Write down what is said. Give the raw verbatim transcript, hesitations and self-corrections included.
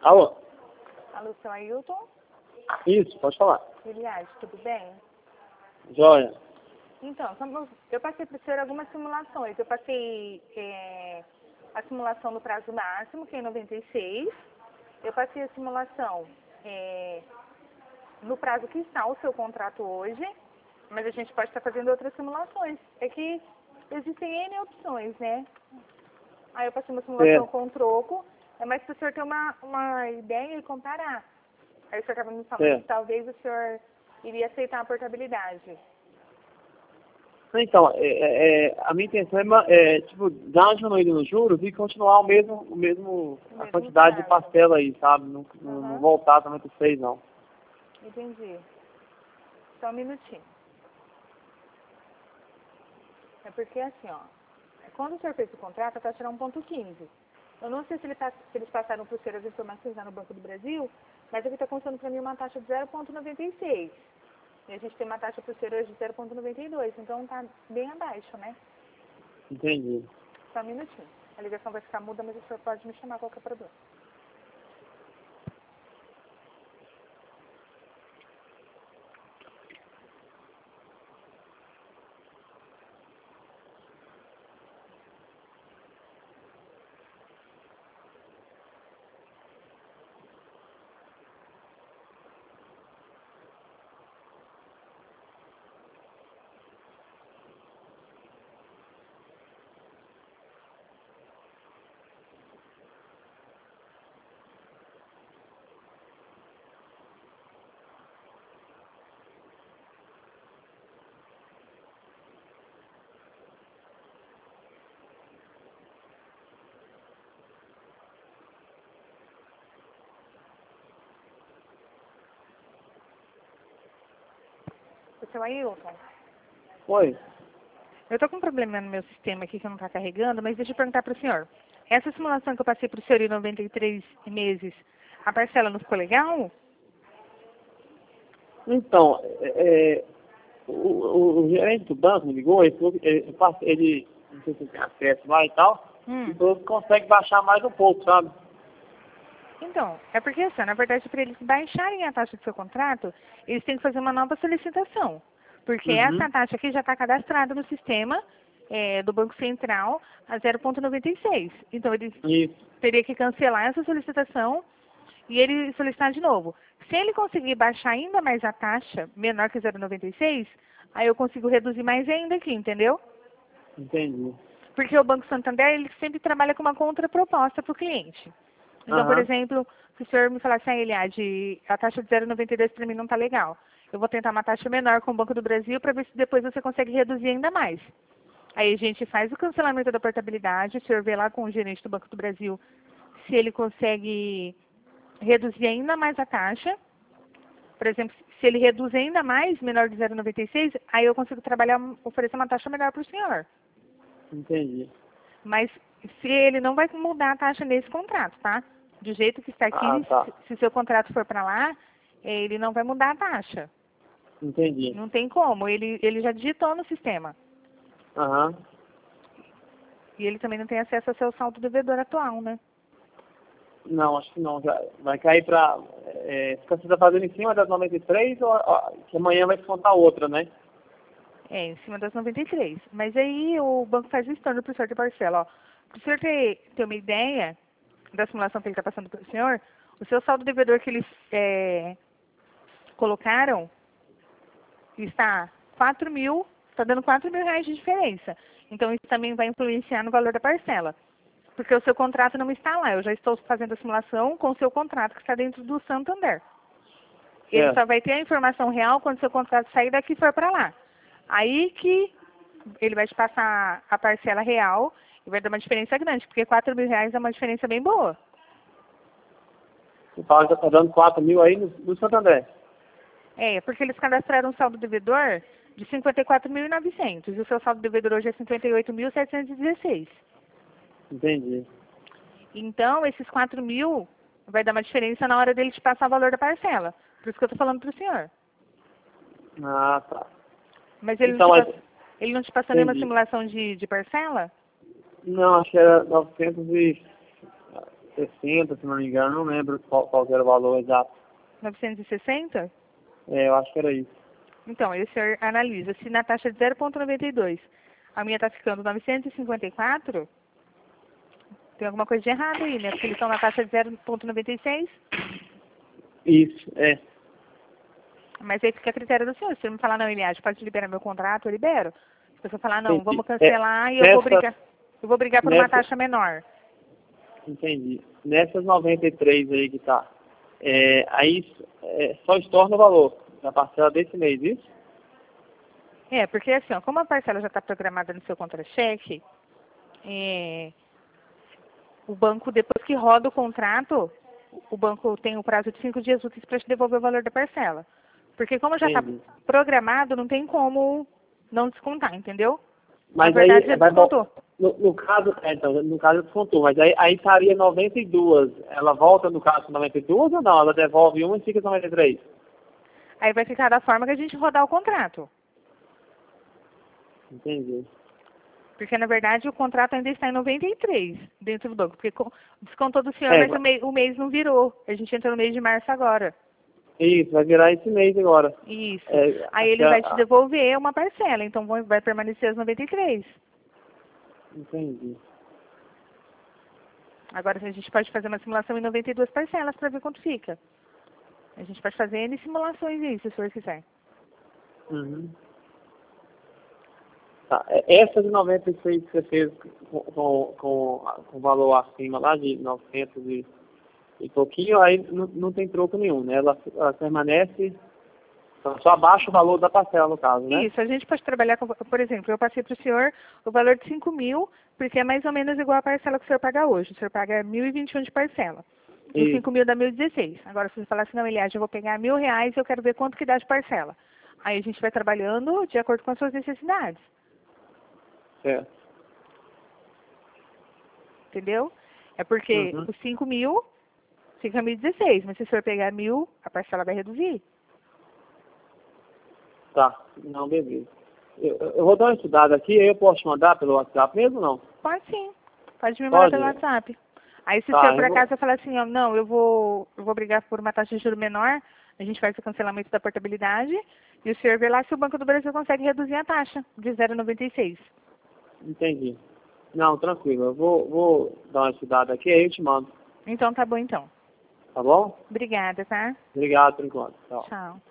Alô? Alô, seu Ailton? Isso, pode falar. Eliade, tudo bem? Joia. Então, somos- eu passei para o senhor algumas simulações. Eu passei é, a simulação no prazo máximo, que é em noventa e seis. Eu passei a simulação é, no prazo que está o seu contrato hoje, mas a gente pode estar fazendo outras simulações. É que existem N opções, né? Aí eu passei uma simulação É. com troco, é mais para o senhor ter uma, uma ideia e comparar. Aí o senhor estava me falando É. que talvez o senhor iria aceitar a portabilidade. Então, é, é, é, a minha intenção é, ma- é, tipo, dar uma diminuída nos juros e continuar o mesmo, o mesmo, O a mesmo quantidade de prazo. parcela aí, sabe? Não, não, não Aham. voltar também para seis, não. Entendi. Só um minutinho. É porque assim, ó, quando o senhor fez o contrato, a taxa era um ponto quinze. Eu não sei se, ele tá- se eles passaram para o senhor as informações lá no Banco do Brasil, mas aqui está constando para mim uma taxa de zero ponto noventa e seis. E a gente tem uma taxa para o senhor hoje de zero ponto noventa e dois, então tá bem abaixo, né? Entendi. Só um minutinho. A ligação vai ficar muda, mas o senhor pode me chamar qualquer problema. O seu Ailton? Oi. Eu tô com um problema no meu sistema aqui que não tá carregando, mas deixa eu perguntar para o senhor. Essa simulação que eu passei para o senhor em noventa e três meses, a parcela não ficou legal? Então, é, é, o, o, o gerente do banco me ligou, ele, falou que ele, eu passei- ele, não sei se ele tem acesso lá e tal, Hum. e falou que consegue baixar mais um pouco, sabe? Então, é porque assim, na verdade, para eles baixarem a taxa do seu contrato, eles têm que fazer uma nova solicitação. Porque Uhum. essa taxa aqui já está cadastrada no sistema é, do Banco Central a zero ponto noventa e seis. Então, eles Isso. teriam que cancelar essa solicitação e ele solicitar de novo. Se ele conseguir baixar ainda mais a taxa, menor que zero vírgula noventa e seis, aí eu consigo reduzir mais ainda aqui, entendeu? Entendi. Porque o Banco Santander, ele sempre trabalha com uma contraproposta para o cliente. Então, por Aham. exemplo, se o senhor me falasse, ah, Eliade, a taxa de zero vírgula noventa e dois para mim não está legal. Eu vou tentar uma taxa menor com o Banco do Brasil para ver se depois você consegue reduzir ainda mais. Aí a gente faz o cancelamento da portabilidade, o senhor vê lá com o gerente do Banco do Brasil se ele consegue reduzir ainda mais a taxa. Por exemplo, se ele reduz ainda mais, menor de zero vírgula noventa e seis, aí eu consigo trabalhar, oferecer uma taxa melhor para o senhor. Entendi. Mas se ele não vai mudar a taxa nesse contrato, tá? Do jeito que está Ah, aqui, tá. se, se o seu contrato for para lá, eh, ele não vai mudar a taxa. Entendi. Não tem como. Ele, ele já digitou no sistema. Aham. E ele também não tem acesso ao seu saldo devedor atual, né? Não, acho que não. Já vai cair pra. É, você está fazendo em cima das noventa e três ou ó, que amanhã vai descontar outra, né? É, em cima das noventa e três. Mas aí o banco faz o estorno para o senhor de parcela. Ó. Para o senhor ter, ter uma ideia da simulação que ele está passando para o senhor, o seu saldo devedor que eles é, colocaram está quatro mil, está dando quatro mil reais de diferença. Então isso também vai influenciar no valor da parcela. Porque o seu contrato não está lá. Eu já estou fazendo a simulação com o seu contrato que está dentro do Santander. Ele Certo. só vai ter a informação real quando o seu contrato sair daqui e for para lá. Aí que ele vai te passar a parcela real e vai dar uma diferença grande, porque quatro mil reais é uma diferença bem boa. Você fala que está dando quatro mil aí no, no Santander. É, porque eles cadastraram um saldo devedor de cinquenta e quatro mil e novecentos e o seu saldo devedor hoje é cinquenta e oito mil setecentos e dezesseis. Entendi. Então, esses quatro mil vai dar uma diferença na hora dele te passar o valor da parcela. Por isso que eu estou falando para o senhor. Ah, tá. Mas ele Então, não te, mas, pass... ele não te passou nenhuma entendi. simulação de, de parcela? Não, acho que era novecentos e... sessenta, se não me engano, não lembro qual, qual era o valor exato. novecentos e sessenta? É, eu acho que era isso. Então, aí o senhor analisa. Se na taxa de zero vírgula noventa e dois a minha está ficando novecentos e cinquenta e quatro, tem alguma coisa de errado aí, né? Porque eles estão na taxa de zero vírgula noventa e seis. Isso, é. Mas aí fica a critério do senhor. Se você me falar, não, Eliade, pode liberar meu contrato, eu libero. Se você falar, não, Entendi. vamos cancelar É, e eu vou nessa- brigar, eu vou brigar por uma nessa- taxa menor. Entendi. Nessas noventa e três aí que tá, é, aí é, só estorna o valor da parcela desse mês, isso? É, porque assim, ó, como a parcela já está programada no seu contra-cheque, é, o banco, depois que roda o contrato, o banco tem o prazo de cinco dias úteis para te devolver o valor da parcela. Porque como já está Entendi. programado, não tem como não descontar, entendeu? Mas Na verdade, aí, já vai, vol- descontou. no, no caso, é, então, no caso descontou, mas aí, aí estaria noventa e duas. Ela volta no caso noventa e duas ou não? Ela devolve uma e fica noventa e três? Aí vai ficar da forma que a gente rodar o contrato. Entendi. Porque, na verdade, o contrato ainda está em noventa e três dentro do banco. Porque co- descontou do senhor, É, mas o, vai- mei- o mês não virou. A gente entrou no mês de março agora. isso, vai virar esse mês agora. Isso. É, Aí ele a- vai te a- devolver uma parcela. Então vai vai permanecer as noventa e três. Entendi. Agora a gente pode fazer uma simulação em noventa e duas parcelas para ver quanto fica. A gente pode fazer N simulações aí, se o senhor quiser. Uhum. Tá. é, Essa de noventa e seis que você fez com, com, com, com valor acima lá de novecentos e, e pouquinho, aí não, não tem troco nenhum, né? Ela, ela permanece, só abaixa o valor da parcela, no caso, né? Isso, a gente pode trabalhar com, por exemplo, eu passei para o senhor o valor de cinco mil, porque é mais ou menos igual a parcela que o senhor paga hoje. O senhor paga mil e vinte e um de parcela. E os Isso. cinco mil dá mil e dezesseis. Agora, se você falar assim, não, Eliade, eu vou pegar mil reais e eu quero ver quanto que dá de parcela. Aí a gente vai trabalhando de acordo com as suas necessidades. Certo. Entendeu? É porque Uhum. os cinco mil fica mil e dezesseis, mas se o senhor pegar mil, a parcela vai reduzir. Tá. Não, beleza. Eu, eu vou dar uma estudada aqui, aí eu posso te mandar pelo WhatsApp mesmo ou não? Pode sim. Pode me mandar Pode? pelo WhatsApp. Aí se o Tá, senhor por eu vou... acaso falar assim, ó, não, eu vou, eu vou brigar por uma taxa de juros menor, a gente faz o cancelamento da portabilidade e o senhor vê lá se o Banco do Brasil consegue reduzir a taxa de zero vírgula noventa e seis. Entendi. Não, tranquilo. Eu vou, vou dar uma estudada aqui, aí eu te mando. Então tá bom então. Tá bom? Obrigada, tá? Obrigado por enquanto. Tchau. Tchau.